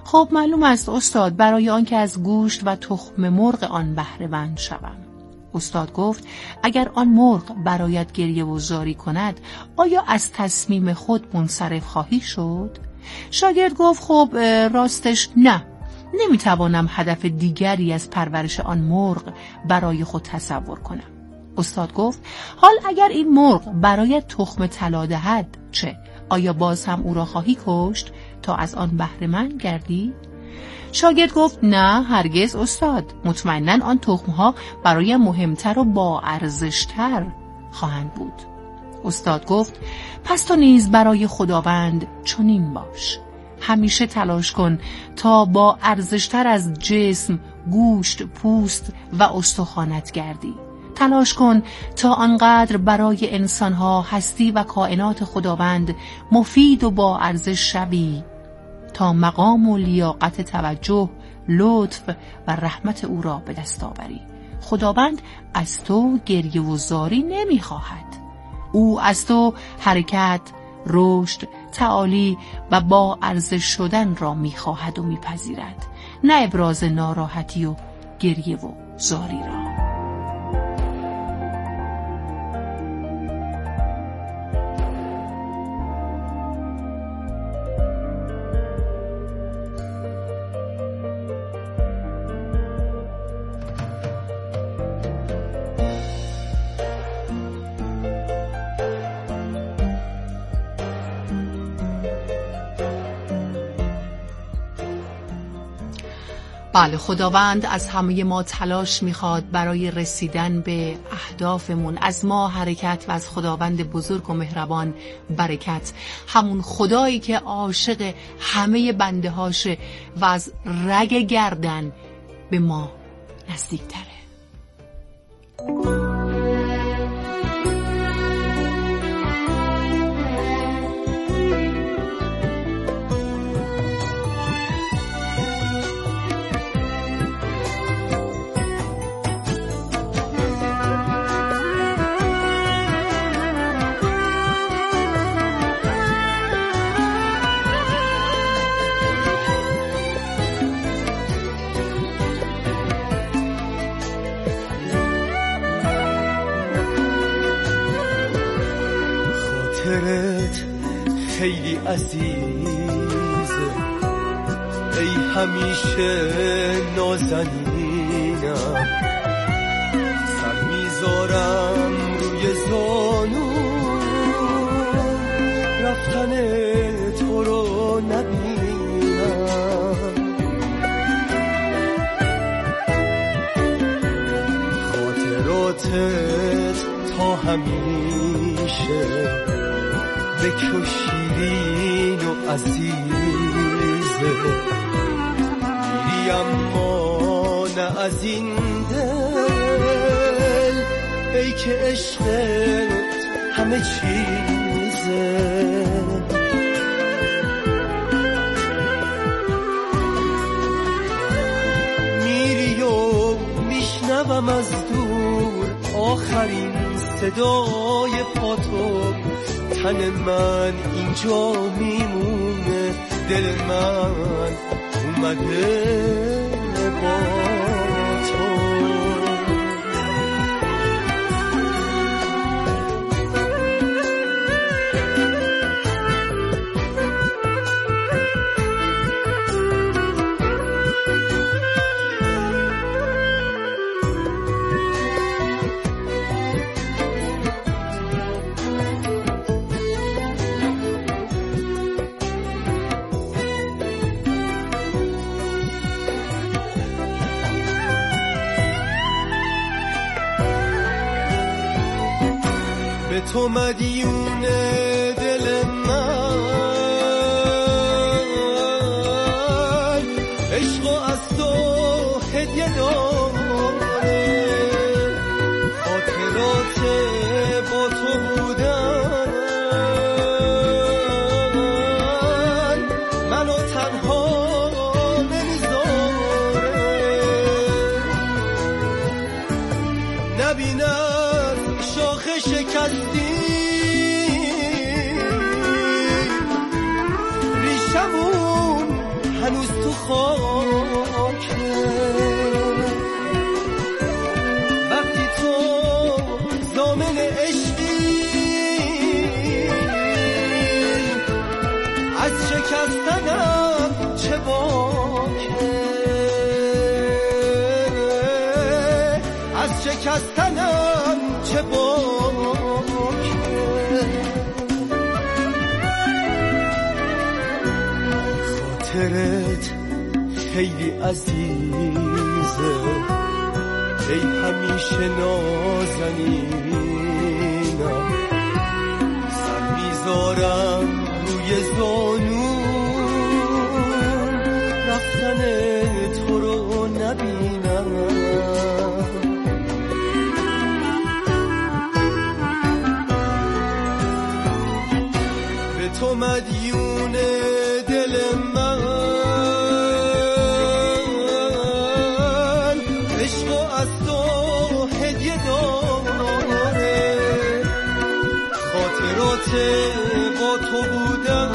خب معلوم است استاد، برای آنکه از گوشت و تخم مرغ آن بهره مند شوم. استاد گفت اگر آن مرغ برایت گریه و زاری کند، آیا از تصمیم خود منصرف خواهی شد؟ شاگرد گفت خب راستش نه، نمیتوانم هدف دیگری از پرورش آن مرغ برای خود تصور کنم. استاد گفت حال اگر این مرغ برایت تخم طلا دهد چه؟ آیا باز هم او را خواهی کشت تا از آن بهره مند گردی؟ شاگرد گفت نه هرگز استاد، مطمئناً آن تخمها برای مهمتر و با ارزشتر خواهند بود. استاد گفت پس تو نیز برای خداوند چنین باش، همیشه تلاش کن تا با ارزشتر از جسم، گوشت، پوست و استخوانت گردی. تلاش کن تا آنقدر برای انسانها، هستی و کائنات خداوند مفید و با ارزش شوی تا مقام و لیاقت توجه، لطف و رحمت او را به دست آوری. خداوند از تو گریه و زاری نمی خواهد. او از تو حرکت، رشد، تعالی و با ارزش شدن را می خواهد و می پذیرد، نه ابراز ناراحتی و گریه و زاری را. بله، خداوند از همه ما تلاش میخواد برای رسیدن به اهدافمون، از ما حرکت و از خداوند بزرگ و مهربان برکت، همون خدایی که عاشق همه بنده هاشه و از رگ گردن به ما نزدیک تره. خیلی عزیزه، ای همیشه نازنینم، سر میذارم روی زانو، رفتن تو رو نبینم. خاطراتت تا همیشه بکو شیرین و عزیزه، میری اما نه از این دل، ای که عشقت همه چیزه. میری و میشنوم از دور آخرین صدای پاتو، تن من اینجا میمونه، دل من اومده با تو. تو مدیون دل من، عشق از تو هدیه داره، خاطرات با تو بودن منو تنها نمیذاره، نبینم شاخ شکستی ریشمون هنوز تو شکستنم چه باکه. خاطرت خیلی عزیزه، ای همیشه نازنینم، سر میذارم روی زانو رفتن تو رو نبینم. به تو مدیون دل من، عشق از تو هدیه داره، خاطرات با تو بودن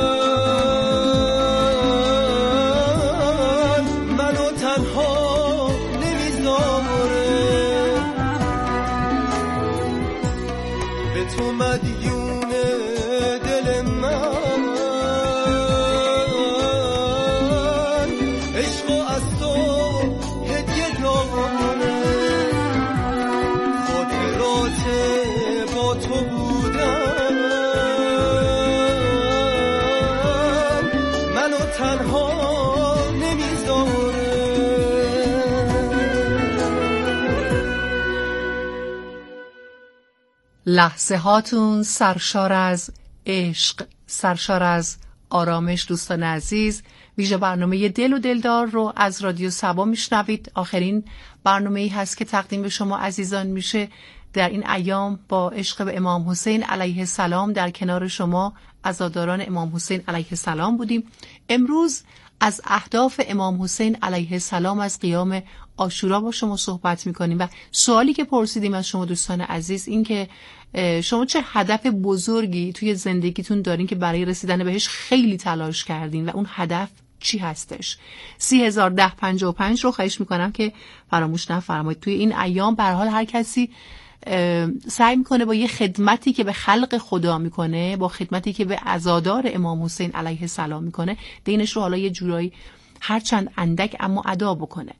منو تنها نمیذاره. به تو مدیون دل من، عشق از تو هدیه داره، خاطرات با تو بودن منو تنها نمیذاره. لحظه هاتون سرشار از عشق، سرشار از آرامش. دوستان عزیز، ویژه برنامه دل و دلدار رو از رادیو سبا میشنوید. آخرین برنامه‌ای هست که تقدیم به شما عزیزان میشه در این ایام. با عشق به امام حسین علیه السلام در کنار شما عزاداران امام حسین علیه السلام بودیم. امروز از اهداف امام حسین علیه السلام از قیام عاشورا با شما صحبت میکنیم و سوالی که پرسیدیم از شما دوستان عزیز این که شما چه هدف بزرگی توی زندگیتون دارین که برای رسیدن بهش خیلی تلاش کردین و اون هدف چی هستش؟ 301055 رو خواهش میکنم که فراموش نفرمایید. توی این ایام به هر حال هر کسی سعی میکنه با یه خدمتی که به خلق خدا میکنه، با خدمتی که به عزادار امام حسین علیه السلام میکنه، دینش رو حالا یه جورایی هرچند اندک اما ادا بکنه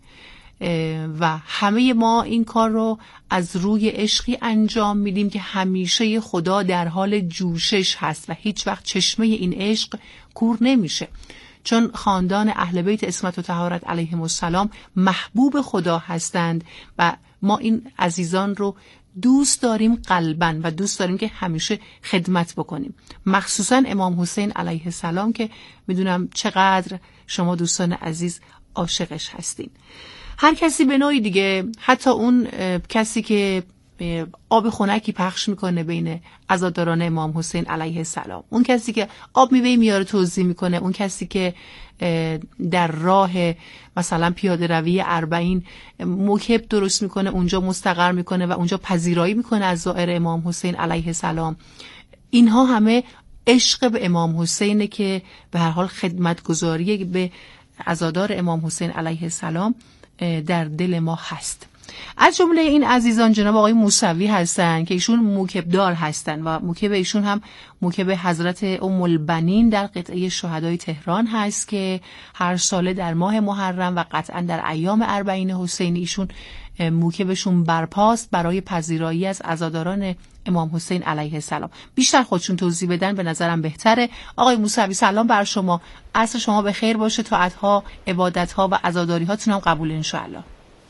و همه ما این کار رو از روی عشقی انجام میدیم که همیشه خدا در حال جوشش هست و هیچ وقت چشمه این عشق کور نمیشه، چون خاندان اهل بیت عصمت و طهارت علیهم السلام محبوب خدا هستند و ما این عزیزان رو دوست داریم قلباً و دوست داریم که همیشه خدمت بکنیم، مخصوصاً امام حسین علیه السلام که میدونم چقدر شما دوستان عزیز عاشقش هستین. هر کسی به نوعی دیگه، حتی اون کسی که آب خنکی پخش میکنه بین عزاداران امام حسین علیه السلام، اون کسی که آب میوه میاره توزیع میکنه، اون کسی که در راه مثلا پیاده روی 40 موکب درست میکنه، اونجا مستقر میکنه و اونجا پذیرایی میکنه از زائر امام حسین علیه السلام، اینها همه عشق به امام حسینه که به هر حال خدمتگزاری به عزادار امام حسین علیه السلام در دل ما هست. از جمله این عزیزان جناب آقای موسوی هستن که ایشون موکبدار هستن و موکب ایشون هم موکب حضرت ام البنین در قطعه شهدای تهران هست که هر ساله در ماه محرم و قطعا در ایام 40 حسینی ایشون موکبشون برپاست برای پذیرایی از عزاداران امام حسین علیه السلام. بیشتر خودشون توضیح بدن به نظرم بهتره. آقای موسوی سلام بر شما، عصر شما به خیر باشه، طاعت‌ها، عبادت‌ها و عزاداری هاتون هم قبول ان شاء الله.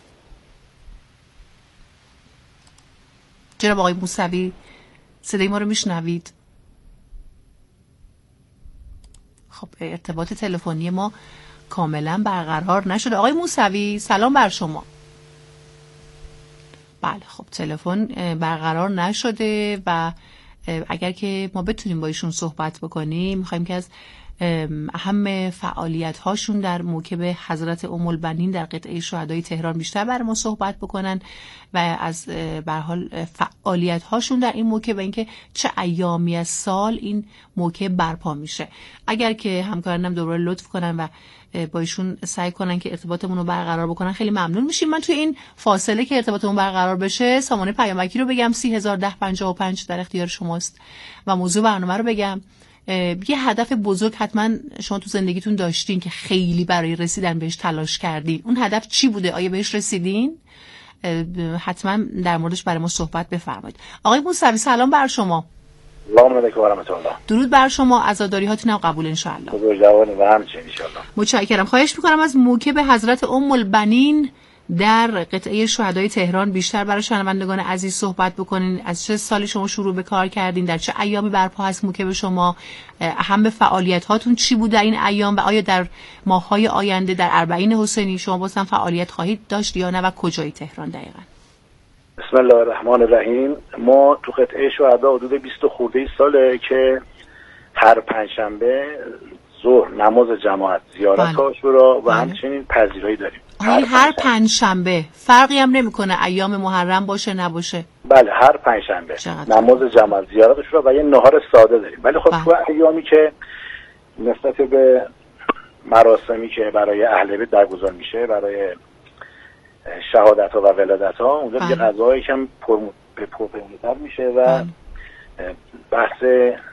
جناب آقای موسوی صدای ما رو میشنوید؟ خب ارتباط تلفنی ما کاملا برقرار نشده. آقای موسوی سلام بر شما. بله خب تلفن برقرار نشده و اگر که ما بتونیم با ایشون صحبت بکنیم، میخوایم که از اهم فعالیت هاشون در موکب حضرت ام البنین در قطعه شهدای تهران بیشتر برای ما صحبت بکنن و از به هر حال فعالیت هاشون در این موکب و اینکه چه ایامی از سال این موکب برپا میشه. اگر که همکارانم دوباره لطف کنن و با ایشون سعی کنن که ارتباطمون رو برقرار بکنن خیلی ممنون میشیم. من توی این فاصله که ارتباطمون برقرار بشه سامانه پیامکی رو بگم 301055 در اختیار شماست و موضوع برنامه رو بگم. یه هدف بزرگ حتما شما تو زندگیتون داشتین که خیلی برای رسیدن بهش تلاش کردین. اون هدف چی بوده؟ آیا بهش رسیدین؟ حتما در موردش برای ما صحبت بفرمایید. آقای موسوی سلام بر شما. سلام علیکم و رحمت الله. درود بر شما، عزاداری‌هاتون هم قبول ان شاء الله. بزرگوارید و همچنین ان شاء الله. متشکرم. خواهش می‌کنم از موکب حضرت ام البنین در قطعه شهدای تهران بیشتر برای شنوندگان عزیز صحبت بکنین. از چه سالی شما شروع به کار کردین؟ در چه ایامی برپا هست موکب شما؟ اهم فعالیت هاتون چی بود در این ایام و آیا در ماه‌های آینده در اربعین حسینی شما بازم فعالیت خواهید داشت یا نه و کجای تهران دقیقاً؟ بسم الله الرحمن الرحیم. ما تو قطعه شهدا حدود 20 خورده ساله که هر پنجشنبه ظهر نماز جماعت، زیارت عاشورا و همچنین پذیرایی داریم. هر پنجشنبه فرقی هم نمیکنه ایام محرم باشه نباشه؟ بله، هر پنجشنبه نماز جماعت، زیارت عاشورا و یه نهار ساده داریم. ولی خب تو ایامی که نسبت به مراسمی که برای اهل بیت برگزار میشه، برای شهادت ها و ولادت ها، اونجا دیگه غذاهایی کم پرپیمونتر میشه و بحث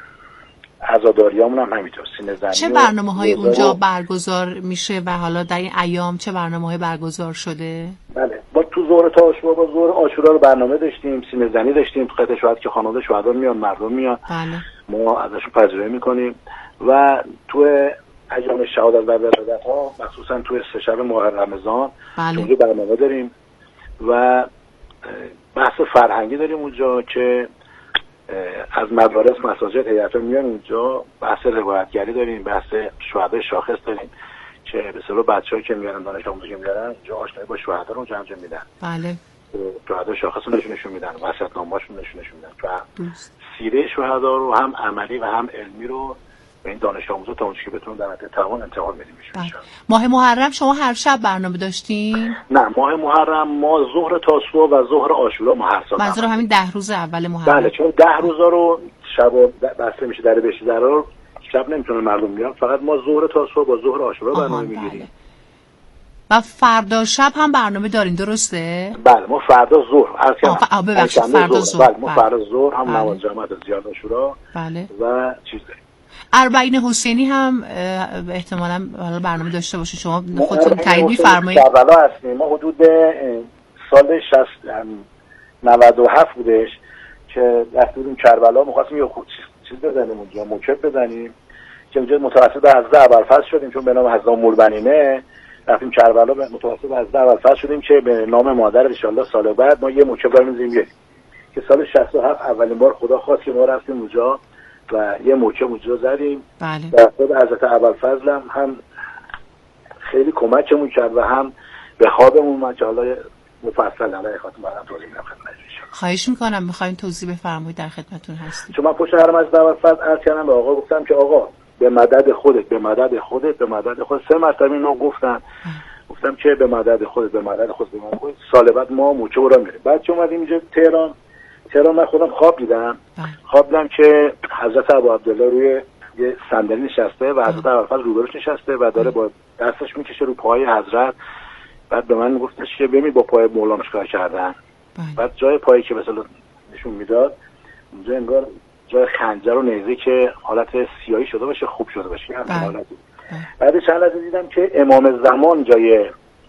عزاداری همون هم همینطور، سینه زنی. چه برنامه های اونجا برگزار میشه و حالا در این ایام چه برنامه های برگزار شده؟ بله، با تو ظهر تا عاشورا، با ظهر عاشورا رو برنامه داشتیم، سینه زنی داشتیم تو قطعه شهادت که خانواده شهدا میان، مردم میان. بله. ما ازشون پذیرایی میکنیم و تو ایام شهادت و ولادت ها مخصوصا تو سه شب ماه رمضان اونجا برنامه داریم و بحث فرهنگی داریم اونجا که از مدارس، مساجد، هیئت‌ها میان اونجا. بحث روایتگری داریم، بحث شهدای شاخص داریم که به اصطلاح بچه‌ها که میارن، دانش آموزی میارن اونجا آشنایی با شهدا رو انجام میدن. بله. شهدای شاخص رو نشون میدن، وصیت‌نامه‌هاشون نشون میدن و سیره شهدا رو هم عملی و هم علمی رو به این دانش آموزا تا اونجایی که بتونن در حد توان انتقال بدیم. ماه محرم شما هر شب برنامه داشتین؟ نه، ماه محرم ما ظهر تاسوعا و ظهر عاشورا ما هر سال. منظورم همین 10 روز اول محرم. بله، چون 10 روزا رو شب بسته میشه در بهشتی درا، شب نمیتونه مردم بیان، فقط ما ظهر تاسوعا با ظهر عاشورا برنامه میگیریم. و فردا شب هم برنامه دارین درسته؟ بله، ما فردا ظهر ببخشید فردا ظهر. بله، ما فردا ظهر هم نماز جماعت، زیارت عاشورا و چیز داریم. اربعین حسینی هم احتمالاً برنامه داشته باشه، شما خودتون تایید می‌فرمایید. کربلا هستیم ما، حدود سال 97 بودش که رفتیم کربلا، می‌خواستیم یه چیز بزنیم اونجا، موکب بزنیم که اونجا متوسط حضرت ابوالفضل شدیم، چون به نام حضرت ام البنینه رفتیم کربلا، متوسط حضرت ابوالفضل شدیم که به نام مادر ان شاء الله سال بعد ما یه موکب برمی‌زنیم که سال 67 اولین بار خدا خواست که ما رفتیم اونجا و یه موکب اونجا زدیم. بله. و خود حضرت ابوالفضل هم خیلی کمکمون کرد و هم به خوابمون من که حالا مفصل علیه خاطر برام توضیح میدم خدمتتون. خواهش میکنم، میخواین توضیح بفرمایید، در خدمتتون هستیم. چون من پشت حرم از ابوالفضل عرض کردم به آقا، گفتم که آقا به مدد خودت، به مدد خودت، به مدد خودت. 3 مرتبه اینو گفتم که به مدد خودت، به مدد خودت، به مدد خودت. سال بعد ما موکب رو میریم. بعد که اومدیم اینجا تهران من خودم خواب دیدم که حضرت ابوعبدالله روی یه صندلی نشسته و حضرت ابوالفضل روبروش نشسته و داره با دستش میکشه رو پای حضرت. بعد به من گفتش که ببین با پای مولانا چیکار کردن. بعد جای پایی که مثلا نشون میداد اونجا انگار جای خنجر و نیزه که حالت سیاهی شده باشه، خوب شده باشه. بعد چند لحظه دیدم که امام زمان جای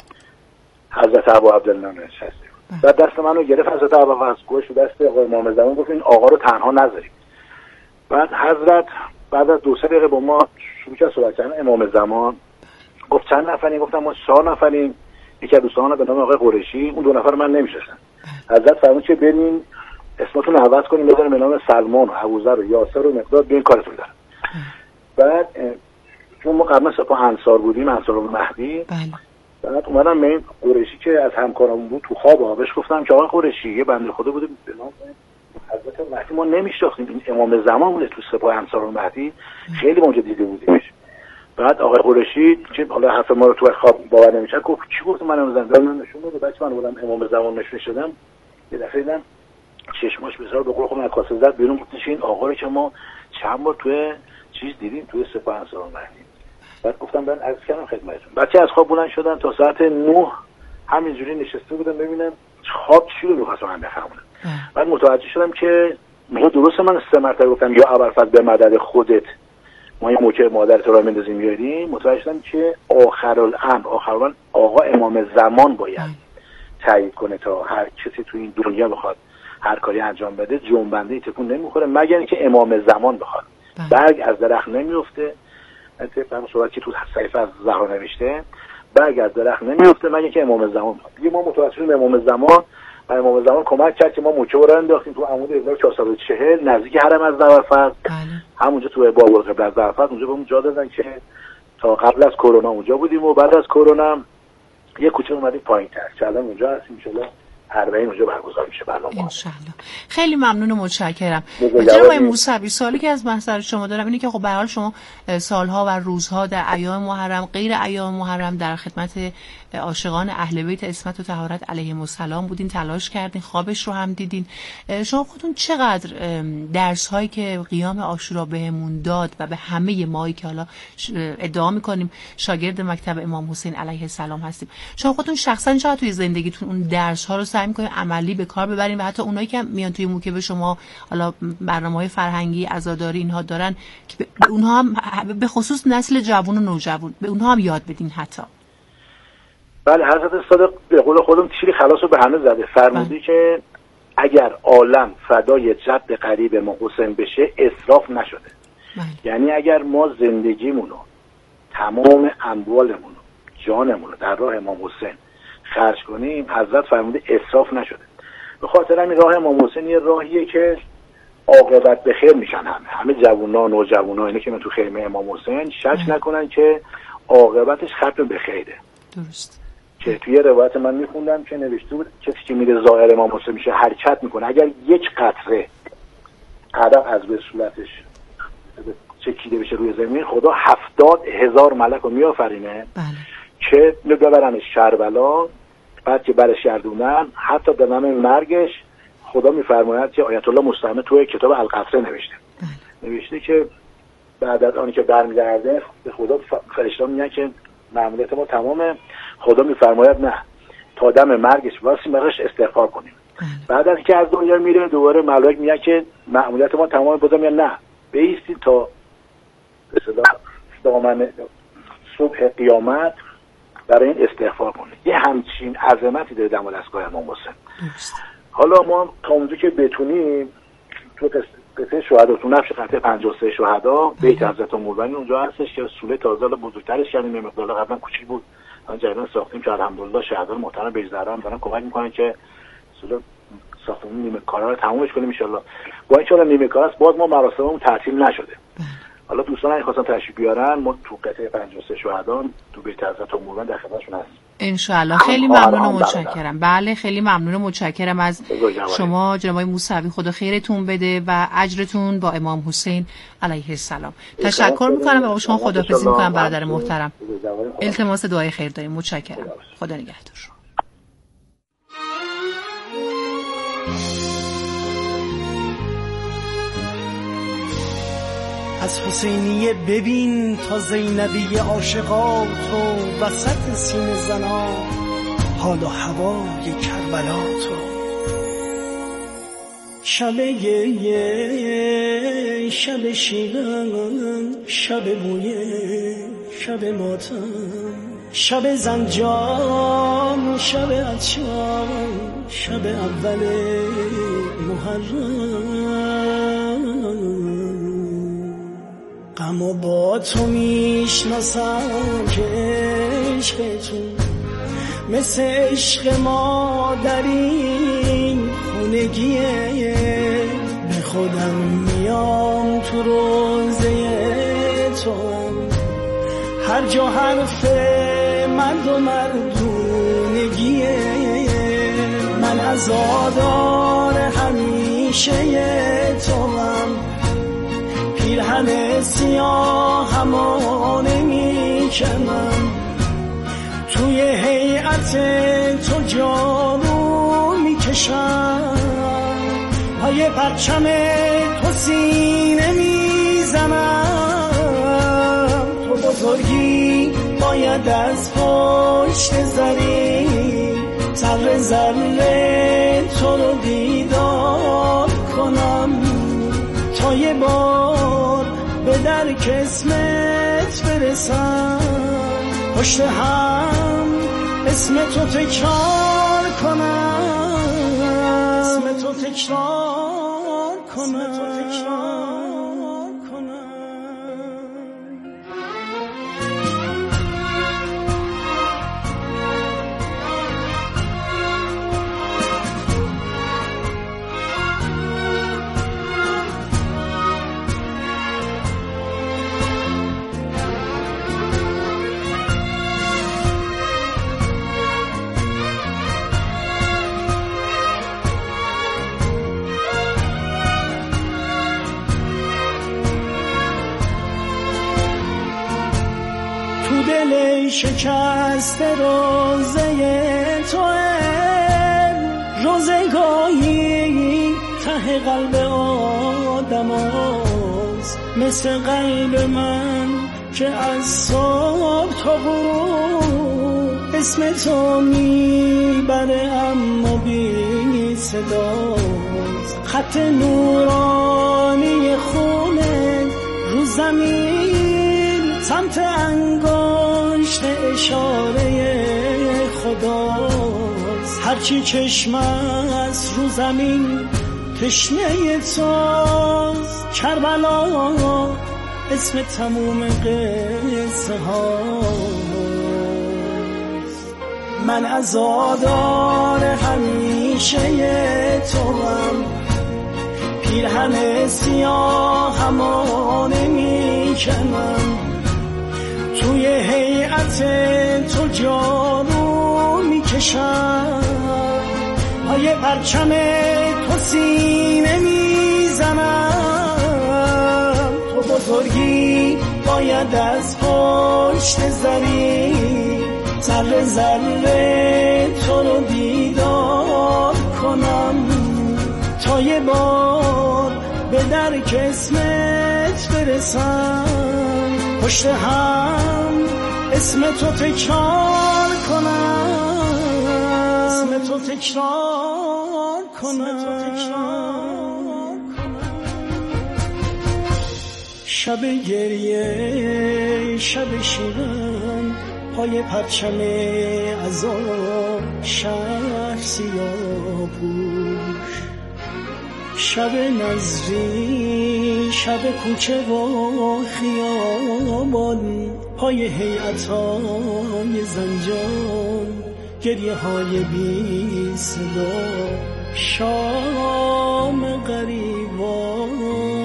حضرت ابوعبدالله نشسته. بعد دست منو گرفت حضرت ابوالفضل، گوش دست آقا امام زمان، گفت این آقا رو تنها نذارید. بعد حضرت بعد از 2-3 دقیقه با ما شروع کرد صحبت کردن. امام زمان گفت چند نفرین؟ گفتم ما 4 نفریم، یکی از دوستان به نام آقای قریشی، اون 2 نفر من نمیشناسم. حضرت فرمود که برین اسمتون رو عوض کنین، بذارین به نام سلمان و ابوذر و یاسر و مقداد، بیاین کارتون دارم. بعد چون ما قبلا سپاه انصار بودیم، انصار مهدی، بعد اومدم به این قریشی که از همکارمون بود تو خواب بهش گفتم که آقای قریشی یه بنده خدا بوده به نام حضرت مهدی ما نمیشناختیم، این امام زمان بوده تو سپاه انصار مهدی، خیلی اونجا دیده بودیمش. بعد آقای قریشی که حالا حرف ما رو تو خواب باور نمیشه گفت چی گفت؟ من امام زمان نشون داد. بعد من بودم امام زمان نشون شدم، یه دفعه دیدم چشماش بسیار به قول خودم کاسه زد بیرون، گفتش این آقا رو که ما چند بار توی چیز دیدیم توی سپاه انصار مهدی. بعد گفتم من عرض کردم خدمتتون. بچه از خواب بلند شدن تا ساعت 9 همینجوری نشسته بودم ببینم خواب چی رو می‌خواستم من بفهمونم. بعد متوجه شدم که درسته من 3 مرتبه گفتم یا ابوالفضل به مدد خودت ما یه موکب مادرت رو میندازیم میاریم. متوجه شدم که آخرالامر آقا امام زمان باید تایید کنه تا هر کسی تو این دنیا بخواد هر کاری انجام بده جنبنده تکون نمیخوره مگر اینکه امام زمان بخواد. برگ از درخت نمیفته، طبق صحبتی که تو صحیفه از زهرا نوشته، برگ از درخت نمیفته مگر اینکه امام زمان بخواد. دیگه ما متوسل به امام زمان و امام زمان کمک کرد که ما موچه رو انداختیم تو عمود 1440 نزدیک حرم از زعفر، همونجا تو باب القبله از زعفر، اونجا بهمون جا دادن که تا قبل از کرونا اونجا بودیم و بعد از کرونا یه کوچه اومدیم پایین‌تر که الان اونجا هستیم. ان شاءالله 40 اونجا برگزار میشه برنامه. ان شاءالله. خیلی ممنون و متشکرم. جناب موسوی، سوالی که از محضر شما دارم اینه که خب به هر حال شما سالها و روزها در ایام محرم، غیر ایام محرم در خدمت عاشقان اهل بیت عصمت و طهارت علیهم السلام بودین، تلاش کردین، خوابش رو هم دیدین. شما خودتون چقدر درس هایی که قیام عاشورا بهمون داد و به همه مایی که حالا ادعا میکنیم شاگرد مکتب امام حسین علیه السلام هستیم، شما خودتون شخصا چقدر توی زندگیتون اون درس ها رو سعی میکنین عملی به کار ببرین و حتی اونایی که میان توی موکب شما حالا برنامه‌های فرهنگی، عزاداری اینها دارن که به اونها هم به خصوص نسل جوان و نوجوان به اونها هم یاد بدین حتی؟ بله، حضرت صادق به قول خودم تیر خلاص رو به همه زده. فرمودی که اگر عالم فدای جد قریب ما حسین بشه اسراف نشده. یعنی اگر ما زندگیمونو، تمام اموالمونو، جانمونو در راه امام حسین خرج کنیم، حضرت فرموده اسراف نشده. به خاطر همین راه امام حسین یه راهیه که عاقبت به خیر میشن. همه جوونا، نوجوانا، اینا که من تو خیمه امام حسین شک نکنن که عاقبتش ختم به خیره. درست. که توی روایت من میخوندم که نوشته بود کسی که میره زائر امام حسین میشه حرکت میکنه، اگر یک قطره عرق از به صورتش چکیده بشه روی زمین، خدا 70,000 ملک رو میآفرینه که ببرنش کربلا. بعد که برش گردونن حتی به نام مرگش خدا میفرماید که آیت الله مستعمل توی کتاب القصه نوشته که بعد از آنی که برمیگرده به خدا فرشته‌ها میگن که مأموریت ما تمامه. خدا میفرماید نه، تا دم مرگش واسه مرگش استغفار کنیم. بعد از که از دنیا میره دوباره ملائک میگن که مأموریت ما تمامه، بازم میگن نه، بایستید تا به اصطلاح دامن صبح قیامت برای این استغفار کنید. یه همچین عظمتی داره دم دستگاه امام حسین. حالا ما تا اونجا که بتونیم تو قطعه شهدا، تو نفش قطعه 53 شهدا بیت حضرت مولانا اونجا هستش که سوره تازه بزرگترش کردیم، یه مقدار قبلا کوچیک بود، الان جدیدا ساختیم که الحمدلله شهدا محترم بیزدرا هم دارن کمک میکنن که اصلا ساختمون نیمه کارا رو تمومش کنیم ان شاء الله. با این چاله نیمه کار است، باز ما مراسممون تعطیل نشده. حالا دوستان اگه خواستن تشریف بیارن، ما تو قطعه 53 شهدا تو بیت حضرت مولانا در خدمتشون هستیم ان شاء الله. خیلی ممنون و متشکرم. بله، خیلی ممنون و متشکرم از شما جناب موسوی. خدا خیرتون بده و اجرتون با امام حسین علیه السلام. تشکر میکنم و با شما خداحافظی میکنم برادر محترم. التماس دعای خیر داریم. متشکرم. خدا نگهدار. از حسینیه ببین تا زینبی عاشقاتو، وسط سینه زنا حال و هوای کربلاتو. شب شیران، شب بویه، شب ماتم، شب زنجان، شب عطشان، شب اول محرم. غمو با تو میشناسم که عشقتون مثل عشق ما در این خونگیه. به خودم میام تو روزه تو، هر جا حرف مرد و مردونگیه. من عزادار همیشه تو هم، پیرهن سیاه همو نمیکنم، توی هیئت تو جارو میکشم، پای پرچم تو سینه میزنم. تو بزرگی باید از پشت زری، ذره ذره تو رو دیدار کنم، تا یه بار به در قسمت برسم. پشت هم اسم تو تکرار کنم، اسم تو تکرار کنم. شکست روزه توه، روزگاهی ته قلب آدم هاست، مثل قلب من که از صبح تا غروب اسم تو میبره اما بی صداست. خط نورانی خونه رو زمین سمت انگشت اشاره خداست. هرچی چشم از رو زمین تشنه توست، کربلا اسم تموم قصه هاست. من عزادار همیشه توام، پیرهن سیاهمو نمیکنم، توی هیئت تو جارو میکشم، پای پرچم تو سینه میزنم. تو بزرگی باید از پشت زری، ذره ذره تو رو دیدار کنم، تا یه بار به درک اسمت برسم، پشت هم اسم تو تکرار کنم، اسم تو تکرار کنم. شب گریه شب شیرم، پای پرچم عذاب شهر سیاه پوش، شب نزری شب کوچه و خیابان، پای هیئت‌های زنجان، گریه های بی صدا، شام غریبان.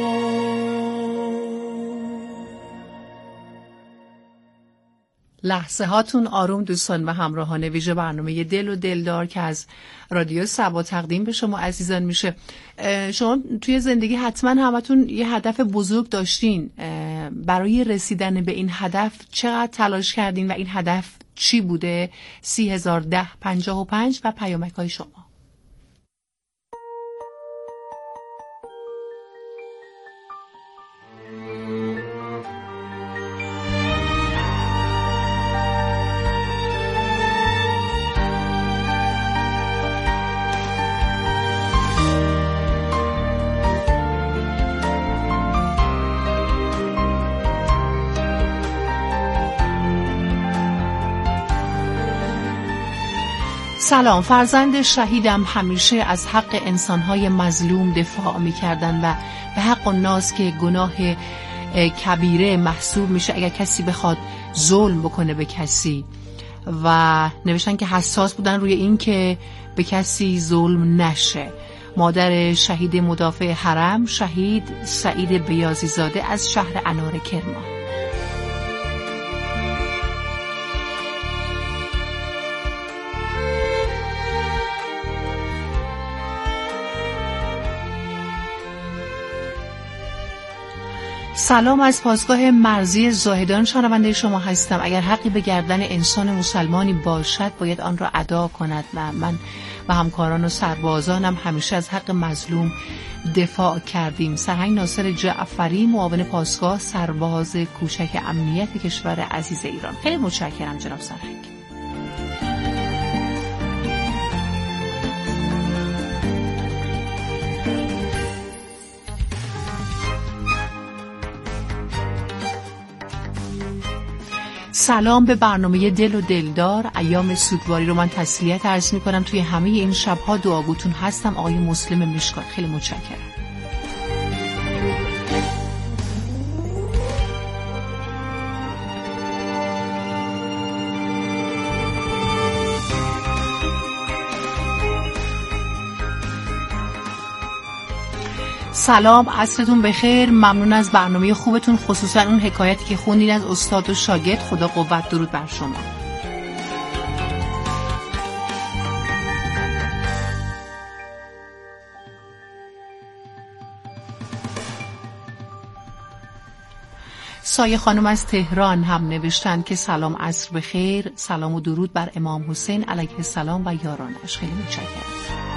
لحظه هاتون آروم دوستان و همراهان ویژه برنامه دل و دلدار که از رادیو سبا تقدیم به شما عزیزان میشه. شما توی زندگی حتما همتون یه هدف بزرگ داشتین، برای رسیدن به این هدف چقدر تلاش کردین و این هدف چی بوده؟ 301055 و پیامک‌های شما. سلام، فرزند شهیدم همیشه از حق انسانهای مظلوم دفاع می‌کردن و به حق الناس که گناه کبیره محسوب میشه اگر کسی بخواد ظلم بکنه به کسی، و نوشتن که حساس بودن روی این که به کسی ظلم نشه. مادر شهید مدافع حرم شهید سعید بیاضی زاده از شهر انار کرمان. سلام، از پاسگاه مرزی زاهدان شنونده شما هستم. اگر حقی به گردن انسان مسلمانی باشد باید آن را ادا کند و من و همکاران و سربازانم همیشه از حق مظلوم دفاع کردیم. سرهنگ ناصر جعفری، معاون پاسگاه سرباز کوچک امنیت کشور عزیز ایران. خیلی متشکرم جناب سرهنگ. سلام به برنامه دل و دلدار. ایام سوگواری رو من تسلیت عرض می‌کنم. توی همه این شب‌ها دعاگوتون هستم. آقای مسلم مشکات. خیلی متشکرم. سلام، عصرتون بخیر. ممنون از برنامه خوبتون، خصوصا اون حکایتی که خوندین از استاد و شاگرد. خدا قوت. درود بر شما. سایه خانم از تهران هم نوشتن که سلام، عصر بخیر. سلام و درود بر امام حسین علیه السلام و یارانش. خیلی متشکرم.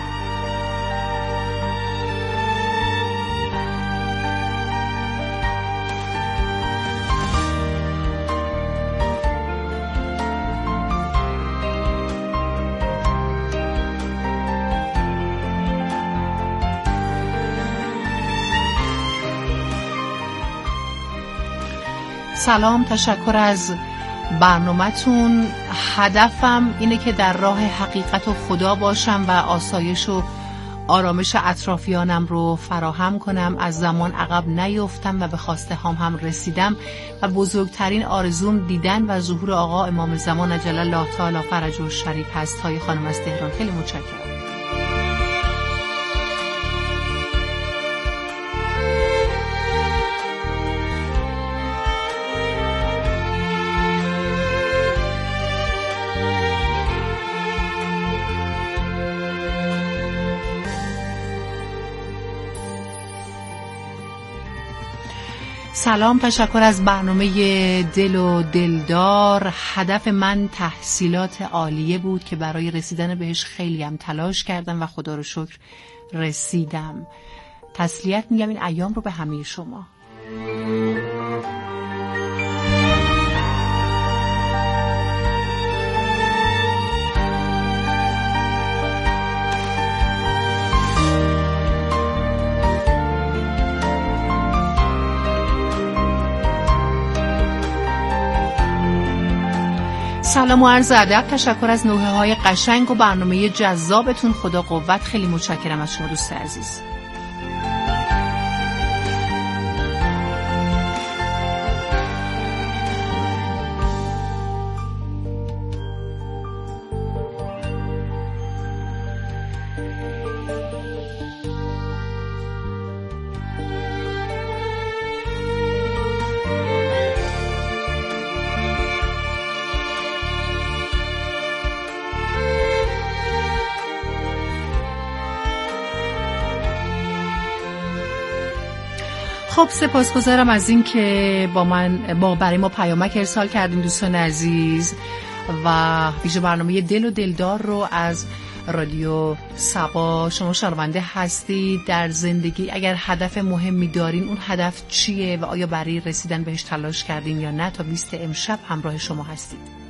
سلام، تشکر از برنامه‌تون. هدفم اینه که در راه حقیقت و خدا باشم و آسایش و آرامش اطرافیانم رو فراهم کنم. از زمان عقب نیفتم و به خواسته هم رسیدم و بزرگترین آرزوم دیدن و ظهور آقا امام زمان عجل الله تعالی فرجه الشریف هست. های خانم از تهران. خیلی متشکرم. سلام، تشکر از برنامه دل و دلدار. هدف من تحصیلات عالیه بود که برای رسیدن بهش خیلی هم تلاش کردم و خدا رو شکر رسیدم. تسلیت میگم این ایام رو به همه شما. سلام و عرض ادب. تشکر از نوحه‌های قشنگ و برنامه جذابتون. خدا قوت. خیلی متشکرم از شما دوست عزیز. خب، سپاسگزارم از این که برای ما پیامک ارسال کردین دوستان عزیز و ویژه برنامه دل و دلدار رو از رادیو صبا. شما شنونده هستید. در زندگی اگر هدف مهمی دارین، اون هدف چیه و آیا برای رسیدن بهش تلاش کردین یا نه؟ تا 20 امشب همراه شما هستید.